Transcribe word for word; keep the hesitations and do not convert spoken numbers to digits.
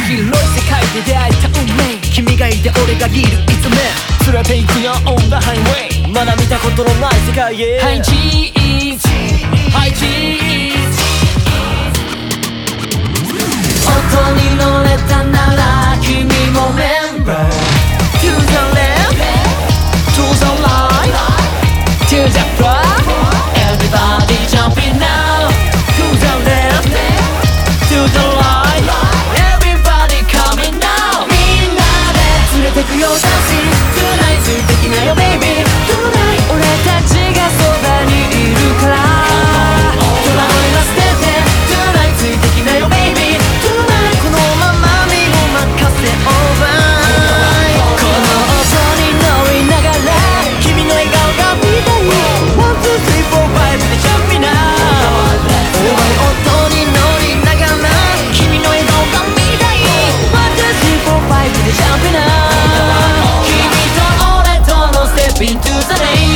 広い世界で出会えた運命、君がいて俺がいるいつも連れて行くよ on the highway、 まだ見たことのない世界へ。 Hi cheese Hi cheese、 音に乗れたなら君もメンバー To the left To the right To the front Everybody jumping now To the left To the right Everybody coming now みんなで連れてくよダンス Tonight ついてきなよ baby Tonight 俺たちがそばにいるから戸惑いは捨てて Tonight ついてきなよ baby Tonight このまま身を任せ over この音に乗りながら君の笑顔が見たい ワンツースリーフォーファイブ でジャンピナー重い音に乗りながら君の笑顔が見たい ワンツースリーフォーファイブ でジャンピナー君と俺とのステップイントゥザレイン